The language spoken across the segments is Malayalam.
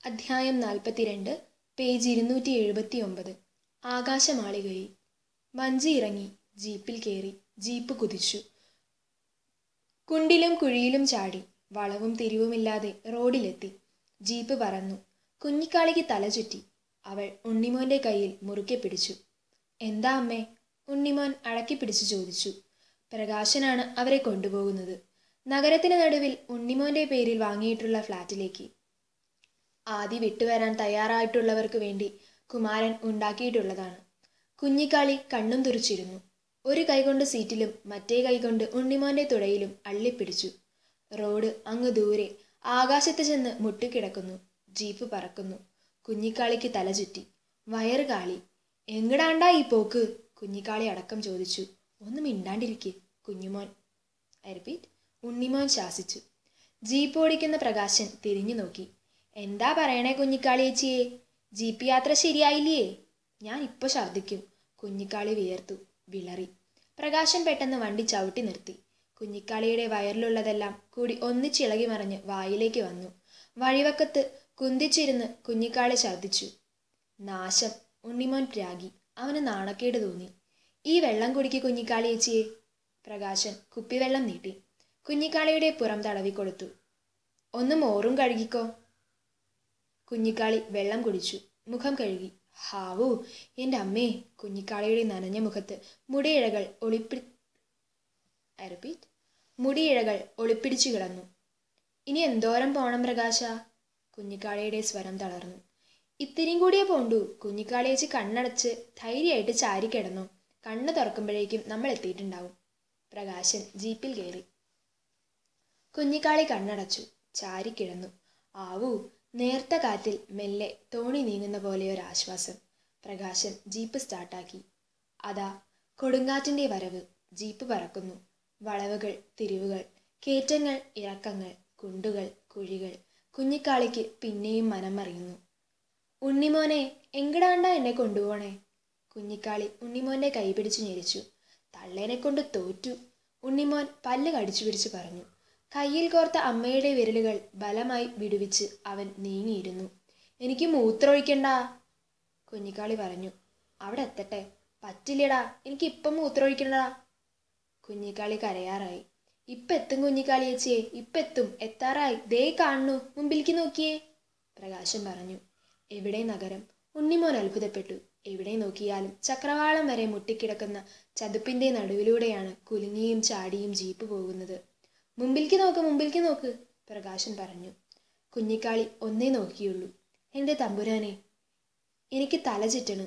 അധ്യായം 42, പേജ് 279. ആകാശമാളികയിൽ. വഞ്ചി ഇറങ്ങി, ജീപ്പിൽ കയറി. ജീപ്പ് കുതിച്ചു. കുണ്ടിലും കുഴിയിലും ചാടി. വളവും തിരിവുമില്ലാതെ റോഡിലെത്തി. ജീപ്പ് പറന്നു. കുഞ്ഞിക്കാളിക്ക് തല ചുറ്റി. അവൾ ഉണ്ണിമോന്റെ കയ്യിൽ മുറുക്കെ പിടിച്ചു. എന്താ അമ്മേ? ഉണ്ണിമോൻ അടക്കിപ്പിടിച്ചു ചോദിച്ചു. പ്രകാശനാണ് അവരെ കൊണ്ടുപോകുന്നത്. നഗരത്തിന് നടുവിൽ ഉണ്ണിമോന്റെ പേരിൽ വാങ്ങിയിട്ടുള്ള ഫ്ലാറ്റിലേക്ക്. ആദി വിട്ടുവരാൻ തയ്യാറായിട്ടുള്ളവർക്ക് വേണ്ടി കുമാരൻ ഉണ്ടാക്കിയിട്ടുള്ളതാണ്. കുഞ്ഞിക്കാളി കണ്ണും തുറിച്ചിരുന്നു. ഒരു കൈകൊണ്ട് സീറ്റിലും മറ്റേ കൈകൊണ്ട് ഉണ്ണിമോന്റെ തുടയിലും അള്ളിപ്പിടിച്ചു. റോഡ് അങ്ങ് ദൂരെ ആകാശത്ത് ചെന്ന് മുട്ടിക്കിടക്കുന്നു. ജീപ്പ് പറക്കുന്നു. കുഞ്ഞിക്കാളിക്ക് തല ചുറ്റി. വയറ് കാളി. എങ്ങടാണ്ടാ ഈ പോക്ക്? കുഞ്ഞിക്കാളി അടക്കം ചോദിച്ചു. ഒന്ന് മിണ്ടാണ്ടിരിക്കെ കുഞ്ഞുമോൻ. റിപ്പീറ്റ്. ഉണ്ണിമോൻ ശാസിച്ചു. ജീപ്പ് ഓടിക്കുന്ന പ്രകാശൻ തിരിഞ്ഞു നോക്കി. എന്താ പറയണേ കുഞ്ഞിക്കാളിയേച്ചിയെ? ജീപ്പ് യാത്ര ശരിയായില്ലേ? ഞാൻ ഇപ്പോൾ ഛർദ്ദിക്കും. കുഞ്ഞിക്കാളി വിയർത്തു, വിളറി. പ്രകാശൻ പെട്ടെന്ന് വണ്ടി ചവിട്ടി നിർത്തി. കുഞ്ഞിക്കാളിയുടെ വയറിലുള്ളതെല്ലാം കൂടി ഒന്നിച്ചിളകി മറിഞ്ഞ് വായിലേക്ക് വന്നു. വഴിവക്കത്ത് കുന്തിച്ചിരുന്ന് കുഞ്ഞിക്കാളി ഛർദ്ദിച്ചു. നാശം. ഉണ്ണിമോൻ പ്രാഗി. അവന് നാണക്കേട് തോന്നി. ഈ വെള്ളം കുടിക്ക് കുഞ്ഞിക്കാളിയേച്ചിയെ. പ്രകാശൻ കുപ്പിവെള്ളം നീട്ടി. കുഞ്ഞിക്കാളിയുടെ പുറം തടവിക്കൊടുത്തു. ഒന്ന് മോറും കഴുകിക്കോ. കുഞ്ഞിക്കാളി വെള്ളം കുടിച്ചു. മുഖം കഴുകി. ഹാവൂ, എൻ്റെ അമ്മേ! കുഞ്ഞിക്കാളിയുടെ നനഞ്ഞ മുഖത്ത് മുടിയിഴകൾ ഒളിപ്പിടിച്ചു കിടന്നു. ഇനി എന്തോരം പോണം പ്രകാശ? കുഞ്ഞിക്കാളിയുടെ സ്വരം തളർന്നു. ഇത്തിരിയും കൂടിയേ പോണ്ടു. കുഞ്ഞിക്കാളിയേച്ചി കണ്ണടച്ച് ധൈര്യമായിട്ട് ചാരിക്കിടന്നു. കണ്ണ് തുറക്കുമ്പോഴേക്കും നമ്മൾ എത്തിയിട്ടുണ്ടാവും. പ്രകാശൻ ജീപ്പിൽ കയറി. കുഞ്ഞിക്കാളി കണ്ണടച്ചു, ചാരിക്കിടന്നു. ആവൂ, നേർത്ത കാറ്റിൽ മെല്ലെ തോണി നീങ്ങുന്ന പോലെ ഒരാശ്വാസം. പ്രകാശൻ ജീപ്പ് സ്റ്റാർട്ടാക്കി. അതാ കൊടുങ്കാറ്റിൻ്റെ വരവ്. ജീപ്പ് പറക്കുന്നു. വളവുകൾ, തിരിവുകൾ, കയറ്റങ്ങൾ, ഇറക്കങ്ങൾ, കുണ്ടുകൾ, കുഴികൾ. കുഞ്ഞിക്കാളിക്ക് പിന്നെയും മനം മറിയുന്നു. ഉണ്ണിമോനെ, എങ്ങടാണ്ടാ എന്നെ കൊണ്ടുപോണേ? കുഞ്ഞിക്കാളി ഉണ്ണിമോന്റെ കൈ പിടിച്ചു ഞെരിച്ചു. തള്ളേനെ കൊണ്ട് തോറ്റു. ഉണ്ണിമോൻ പല്ല് കടിച്ചു പിടിച്ച് പറഞ്ഞു. കയ്യിൽ കോർത്ത അമ്മയുടെ വിരലുകൾ ബലമായി വിടുവിച്ച് അവൻ നീങ്ങിയിരുന്നു. എനിക്ക് മൂത്രമൊഴിക്കണ്ടാ, കുഞ്ഞിക്കാളി പറഞ്ഞു. അവിടെ എത്തട്ടെ. പറ്റില്ലടാ, എനിക്ക് ഇപ്പം മൂത്രമൊഴിക്കണ്ടാ. കുഞ്ഞിക്കാളി കരയാറായി. ഇപ്പം എത്തും കുഞ്ഞിക്കാളിയേച്ചിയെ, ഇപ്പം എത്തും. എത്താറായി. ദേ കാണുന്നു, മുമ്പിലേക്ക് നോക്കിയേ, പ്രകാശൻ പറഞ്ഞു. എവിടെ നഗരം? ഉണ്ണിമോൻ അത്ഭുതപ്പെട്ടു. എവിടെ നോക്കിയാലും ചക്രവാളം വരെ മുട്ടിക്കിടക്കുന്ന ചതുപ്പിന്റെ നടുവിലൂടെയാണ് കുലുങ്ങിയും ചാടിയും ജീപ്പ് പോകുന്നത്. മുമ്പിലേക്ക് നോക്ക്, മുമ്പിലേക്ക് നോക്ക്, പ്രകാശൻ പറഞ്ഞു. കുഞ്ഞിക്കാളി ഒന്നേ നോക്കിയുള്ളൂ. എൻ്റെ തമ്പുരാനെ, എനിക്ക് തല ചുറ്റണ്.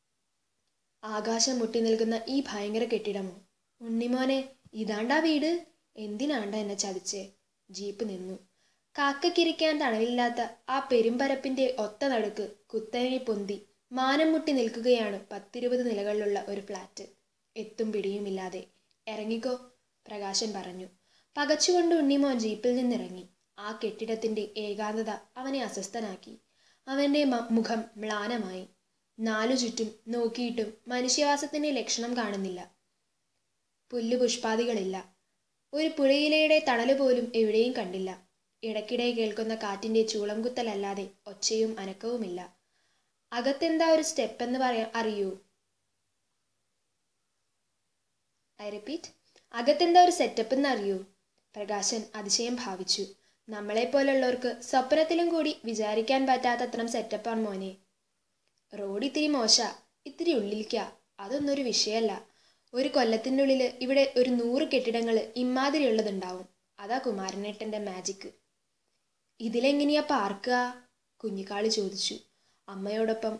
ആകാശം മുട്ടി നിൽക്കുന്ന ഈ ഭയങ്കര കെട്ടിടമോ? ഉണ്ണിമോനെ, ഇതാണ്ടാ വീട്? എന്തിനാണ്ട എന്നെ ചതിച്ചേ? ജീപ്പ് നിന്നു. കാക്കയ്ക്കിരിക്കാൻ തണലില്ലാത്ത ആ പെരുമ്പരപ്പിന്റെ ഒത്ത നടുക്ക് കുത്തനെ പൊന്തി മാനം മുട്ടി നിൽക്കുകയാണ് 10-20 നിലകളിലുള്ള ഒരു ഫ്ലാറ്റ്. എത്തും പിടിയുമില്ലാതെ. ഇറങ്ങിക്കോ, പ്രകാശൻ പറഞ്ഞു. പകച്ചുകൊണ്ട് ഉണ്ണിമോൻ ജീപ്പിൽ നിന്നിറങ്ങി. ആ കെട്ടിടത്തിന്റെ ഏകാന്തത അവനെ അസ്വസ്ഥനാക്കി. അവന്റെ മുഖം മ്ലാനമായി. നാലു ചുറ്റും നോക്കിയിട്ടും മനുഷ്യവാസത്തിന്റെ ലക്ഷണം കാണുന്നില്ല. പുല്ലുപുഷ്പാദികളില്ല. ഒരു പുഴയിലയുടെ തണല് പോലും എവിടെയും കണ്ടില്ല. ഇടയ്ക്കിടെ കേൾക്കുന്ന കാറ്റിന്റെ ചൂളം കുത്തലല്ലാതെ ഒച്ചയും അനക്കവുമില്ല. അകത്തെന്താ ഒരു സ്റ്റെപ്പെന്ന് അറിയൂ? അകത്തെന്താ ഒരു സെറ്റപ്പ് എന്ന് അറിയൂ? പ്രകാശൻ അതിശയം ഭാവിച്ചു. നമ്മളെപ്പോലുള്ളവർക്ക് സ്വപ്നത്തിലും കൂടി വിചാരിക്കാൻ പറ്റാത്തത്രം സെറ്റപ്പാണ് മോനെ. റോഡ് ഇത്തിരി മോശ, ഇത്തിരി ഉള്ളിലേക്കാ. അതൊന്നൊരു വിഷയമല്ല. ഒരു കൊല്ലത്തിനുള്ളിൽ ഇവിടെ ഒരു 100 കെട്ടിടങ്ങൾ ഇമാതിരി ഉള്ളതുണ്ടാവും. അതാ കുമാരനേട്ടന്റെ മാജിക്. ഇതിലെങ്ങനെയാ പാർക്കുക? കുഞ്ഞിക്കാളി ചോദിച്ചു. അമ്മയോടൊപ്പം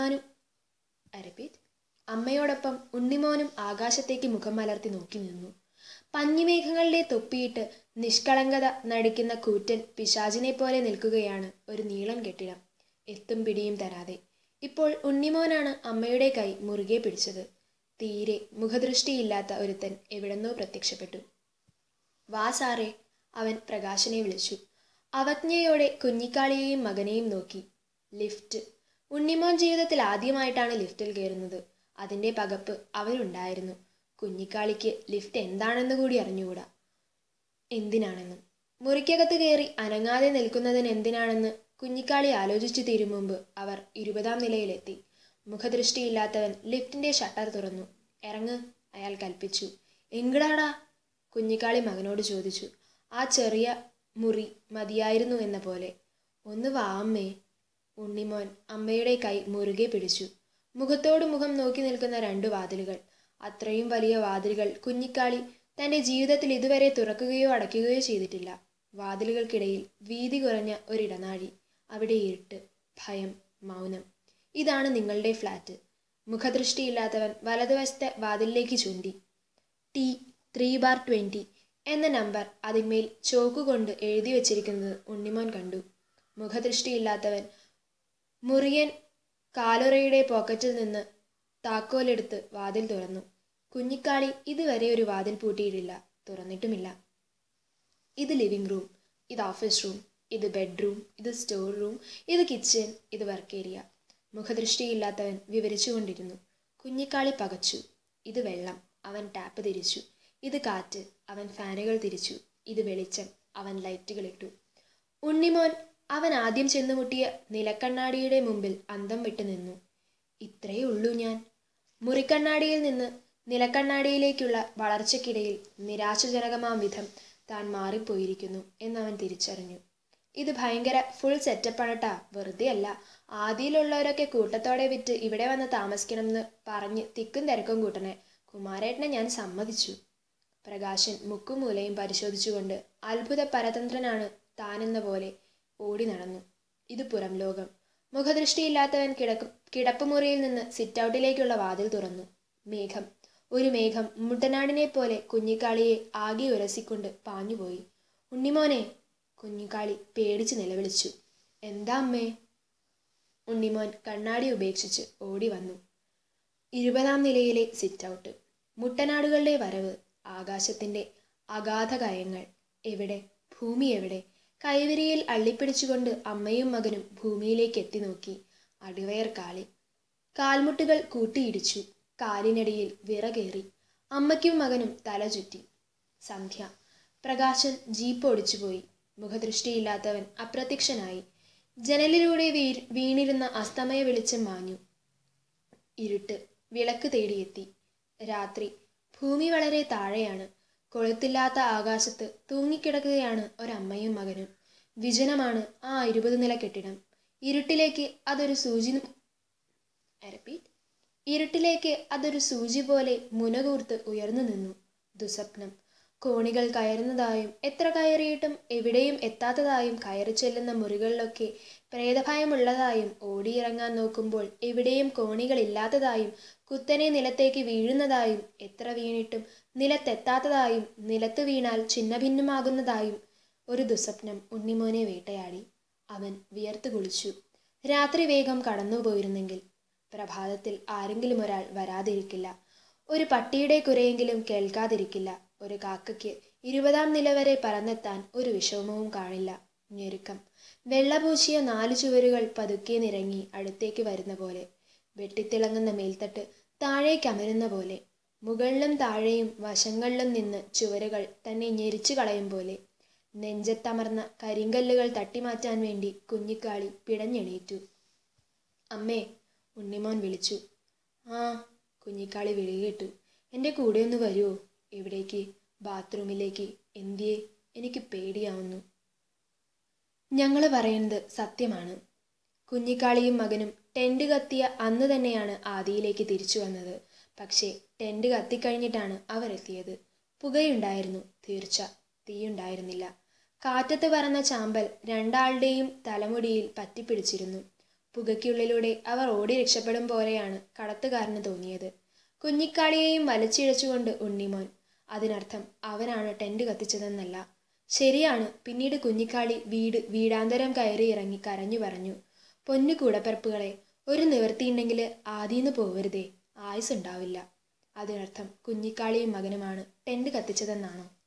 ഉണ്ണിമോനും ആകാശത്തേക്ക് മുഖം മലർത്തി നോക്കി നിന്നു. പഞ്ഞിമേഘങ്ങളുടെ തൊപ്പിയിട്ട് നിഷ്കളങ്കത നടിക്കുന്ന കൂറ്റൻ പിശാചിനെ പോലെ നിൽക്കുകയാണ് ഒരു നീളൻ കെട്ടിടം, എത്തും പിടിയും തരാതെ. ഇപ്പോൾ ഉണ്ണിമോനാണ് അമ്മയുടെ കൈ മുറുകെ പിടിച്ചത്. തീരെ മുഖദൃഷ്ടിയില്ലാത്ത ഒരുത്തൻ എവിടെന്നോ പ്രത്യക്ഷപ്പെട്ടു. വാ സാറേ, അവൻ പ്രകാശനെ വിളിച്ചു. അവജ്ഞയോടെ കുഞ്ഞിക്കാളിയെയും മകനെയും നോക്കി. ലിഫ്റ്റ്. ഉണ്ണിമോൻ ജീവിതത്തിൽ ആദ്യമായിട്ടാണ് ലിഫ്റ്റിൽ കയറുന്നത്. അതിന്റെ പകപ്പ് അവനുണ്ടായിരുന്നു. കുഞ്ഞിക്കാളിക്ക് ലിഫ്റ്റ് എന്താണെന്ന് കൂടി അറിഞ്ഞുകൂടാ. എന്തിനാണെന്നും മുറിക്കകത്ത് കയറി അനങ്ങാതെ നിൽക്കുന്നതിന് എന്തിനാണെന്ന് കുഞ്ഞിക്കാളി ആലോചിച്ചു തീരും മുമ്പ് അവർ 20-ാം നിലയിലെത്തി. മുഖദൃഷ്ടിയില്ലാത്തവൻ ലിഫ്റ്റിന്റെ ഷട്ടർ തുറന്നു. "ഇറങ്ങ്," അയാൾ കൽപ്പിച്ചു. "എങ്കിടാടാ?" കുഞ്ഞിക്കാളി മകനോട് ചോദിച്ചു. "ആ ചെറിയ മുറി മതിയായിരുന്നു എന്ന പോലെ." "ഒന്ന് വാ അമ്മേ." ഉണ്ണിമോൻ അമ്മയുടെ കൈ മുറുകെ പിടിച്ചു. മുഖത്തോട് മുഖം നോക്കി നിൽക്കുന്ന 2 വാതിലുകൾ. അത്രയും വലിയ വാതിലുകൾ കുഞ്ഞിക്കാളി തന്റെ ജീവിതത്തിൽ ഇതുവരെ തുറക്കുകയോ അടയ്ക്കുകയോ ചെയ്തിട്ടില്ല. വാതിലുകൾക്കിടയിൽ വീതി കുറഞ്ഞ ഒരിടനാഴി. അവിടെ ഇരുട്ട്, ഭയം, മൗനം. "ഇതാണ് നിങ്ങളുടെ ഫ്ലാറ്റ്." മുഖദൃഷ്ടിയില്ലാത്തവൻ വലതുവശത്തെ വാതിലിലേക്ക് ചൂണ്ടി. T 3/20 എന്ന നമ്പർ അതിന്മേൽ ചോക്കുകൊണ്ട് എഴുതി വച്ചിരിക്കുന്നത് ഉണ്ണിമോൻ കണ്ടു. മുഖദൃഷ്ടിയില്ലാത്തവൻ മുറിയൻ കാലുറയുടെ പോക്കറ്റിൽ നിന്ന് താക്കോലെടുത്ത് വാതിൽ തുറന്നു. കുഞ്ഞിക്കാളി ഇതുവരെ ഒരു വാതിൽ പൂട്ടിയിട്ടില്ല, തുറന്നിട്ടുമില്ല. "ഇത് ലിവിംഗ് റൂം, ഇത് ഓഫീസ് റൂം, ഇത് ബെഡ്റൂം, ഇത് സ്റ്റോർ റൂം, ഇത് കിച്ചൺ, ഇത് വർക്ക് ഏരിയ." മുഖദൃഷ്ടിയില്ലാത്തവൻ വിവരിച്ചുകൊണ്ടിരുന്നു. കുഞ്ഞിക്കാളി പകച്ചു. "ഇത് വെള്ളം." അവൻ ടാപ്പ് തിരിച്ചു. "ഇത് കാറ്റ്." അവൻ ഫാനുകൾ തിരിച്ചു. "ഇത് വെളിച്ചം." അവൻ ലൈറ്റുകളിട്ടു. ഉണ്ണിമോൻ അവൻ ആദ്യം ചെന്നുമുട്ടിയ നിലക്കണ്ണാടിയുടെ മുമ്പിൽ അന്തം വിട്ടു നിന്നു. "ഇത്രയേ ഉള്ളൂ ഞാൻ." മുറിക്കണ്ണാടിയിൽ നിന്ന് നിലക്കണ്ണാടിയിലേക്കുള്ള വളർച്ചയ്ക്കിടയിൽ നിരാശാജനകമാം വിധം താൻ മാറിപ്പോയിരിക്കുന്നു എന്നവൻ തിരിച്ചറിഞ്ഞു. "ഇത് ഭയങ്കര ഫുൾ സെറ്റപ്പാണട്ടാ, വെറുതെ അല്ല. ആദിയിലുള്ളവരൊക്കെ കൂട്ടത്തോടെ വിറ്റ് ഇവിടെ വന്ന് താമസിക്കണമെന്ന് പറഞ്ഞ് തിക്കും തിരക്കും കൂട്ടണേ. കുമാരേട്ടനെ ഞാൻ സമ്മതിച്ചു." പ്രകാശൻ മുക്കും മൂലയും പരിശോധിച്ചുകൊണ്ട് അത്ഭുത പരതന്ത്രനാണ് താനെന്ന പോലെ ഓടി നടന്നു. "ഇത് പുറം ലോകം." മുഖദൃഷ്ടിയില്ലാത്തവൻ കിടപ്പുമുറിയിൽ നിന്ന് സിറ്റൗട്ടിലേക്കുള്ള വാതിൽ തുറന്നു. മേഘം, ഒരു മേഘം മുട്ടനാടിനെ പോലെ കുഞ്ഞിക്കാളിയെ ആകെ ഉരസിക്കൊണ്ട് പാഞ്ഞുപോയി. "ഉണ്ണിമോനെ!" കുഞ്ഞിക്കാളി പേടിച്ച് നിലവിളിച്ചു. "എന്താ അമ്മേ?" ഉണ്ണിമോൻ കണ്ണാടി ഉപേക്ഷിച്ച് ഓടി വന്നു. 20-ാം നിലയിലെ സിറ്റൗട്ട്. മുട്ടനാടുകളുടെ വരവ്, ആകാശത്തിന്റെ അഗാധ കയങ്ങൾ. എവിടെ, ഭൂമി എവിടെ? കൈവിരിയിൽ അള്ളിപ്പിടിച്ചുകൊണ്ട് അമ്മയും മകനും ഭൂമിയിലേക്ക് എത്തി നോക്കി. അടിവയർ കാളി. കാൽമുട്ടുകൾ കൂട്ടിയിടിച്ചു. കാലിനടിയിൽ വിറകേറി. അമ്മയ്ക്കും മകനും തല ചുറ്റി. സന്ധ്യ. പ്രകാശൻ ജീപ്പ് ഓടിച്ചുപോയി. മുഖദൃഷ്ടിയില്ലാത്തവൻ അപ്രത്യക്ഷനായി. ജനലിലൂടെ വീണിരുന്ന അസ്തമയ വെളിച്ചം മാഞ്ഞു. ഇരുട്ട് വിളക്ക് തേടിയെത്തി. രാത്രി. ഭൂമി വളരെ താഴെയാണ്. കൊളുത്തില്ലാത്ത ആകാശത്ത് തൂങ്ങിക്കിടക്കുകയാണ് ഒരമ്മയും മകനും. വിജനമാണ് ആ 20 നില കെട്ടിടം. ഇരുട്ടിലേക്ക് അതൊരു സൂചി പോലെ മുനകൂർത്ത് ഉയർന്നു നിന്നു. ദുസ്വപ്നം. കോണികൾ കയറുന്നതായും എത്ര കയറിയിട്ടും എവിടെയും എത്താത്തതായും കയറി ചെല്ലുന്ന മുറികളിലൊക്കെ പ്രേതഭയമുള്ളതായും ഓടിയിറങ്ങാൻ നോക്കുമ്പോൾ എവിടെയും കോണികളില്ലാത്തതായും കുത്തനെ നിലത്തേക്ക് വീഴുന്നതായും എത്ര വീണിട്ടും നിലത്തെത്താത്തതായും നിലത്ത് വീണാൽ ഛിന്നഭിന്നമാകുന്നതായും ഒരു ദുസ്വപ്നം ഉണ്ണിമോനെ വേട്ടയാടി. അവൻ വിയർത്തു കുളിച്ചു. രാത്രി വേഗം കടന്നുപോയിരുന്നെങ്കിൽ പ്രഭാതത്തിൽ ആരെങ്കിലും ഒരാൾ വരാതിരിക്കില്ല. ഒരു പട്ടിയുടെ കുരയെങ്കിലും കേൾക്കാതിരിക്കില്ല. ഒരു കാക്കയ്ക്ക് 20-ാം നില വരെ പറന്നെത്താൻ ഒരു വിഷമവും കാണില്ല. ഞെരുക്കം. വെള്ളപൂശിയ 4 ചുവരുകൾ പതുക്കെ നിരങ്ങി അടുത്തേക്ക് വരുന്ന പോലെ. വെട്ടിത്തിളങ്ങുന്ന മേൽത്തട്ട് താഴേക്കമരുന്ന പോലെ. മുകളിലും താഴെയും വശങ്ങളിലും നിന്ന് ചുവരുകൾ തന്നെ ഞെരിച്ചു കളയും പോലെ. നെഞ്ചത്തമർന്ന കരിങ്കല്ലുകൾ തട്ടിമാറ്റാൻ വേണ്ടി കുഞ്ഞിക്കാളി പിടഞ്ഞെണീറ്റു. "അമ്മേ!" ഉണ്ണിമോൻ വിളിച്ചു. "ആ." കുഞ്ഞിക്കാളി വിളികേട്ടു. "എൻ്റെ കൂടെ ഒന്ന് വരുമോ?" "എവിടേക്ക്?" "ബാത്റൂമിലേക്ക്." "എന്തിയേ?" "എനിക്ക് പേടിയാവുന്നു." "ഞങ്ങള് പറയുന്നത് സത്യമാണ്." കുഞ്ഞിക്കാളിയും മകനും ടെന്റ് കത്തിയ അന്ന് തന്നെയാണ് ആദിയിലേക്ക് തിരിച്ചു വന്നത്. പക്ഷേ ടെന്റ് കത്തിക്കഴിഞ്ഞിട്ടാണ് അവരെത്തിയത്. പുകയുണ്ടായിരുന്നു, തീർച്ച. തീയുണ്ടായിരുന്നില്ല. കാറ്റത്ത് പറന്ന ചാമ്പൽ 2 ആളുടെയും തലമുടിയിൽ പറ്റിപ്പിടിച്ചിരുന്നു. പുകയ്ക്കുള്ളിലൂടെ അവർ ഓടി രക്ഷപ്പെടും പോലെയാണ് കടത്തുകാരന് തോന്നിയത്. കുഞ്ഞിക്കാളിയെയും വലിച്ചിഴച്ചുകൊണ്ട് ഉണ്ണിമോൻ. അതിനർത്ഥം അവനാണ് ടെന്റ് കത്തിച്ചതെന്നല്ല. ശരിയാണ്. പിന്നീട് കുഞ്ഞിക്കാളി വീടാന്തരം കയറി ഇറങ്ങി കരഞ്ഞു പറഞ്ഞു. "പൊന്നു കൂടപ്പിറപ്പുകളെ, ഒരു നിവൃത്തിയുണ്ടെങ്കിൽ ആദീന്ന് പോവരുതേ. ആയുസുണ്ടാവില്ല." അതിനർത്ഥം കുഞ്ഞിക്കാളിയും മകനുമാണ് ടെന്റ് കത്തിച്ചതെന്നാണോ?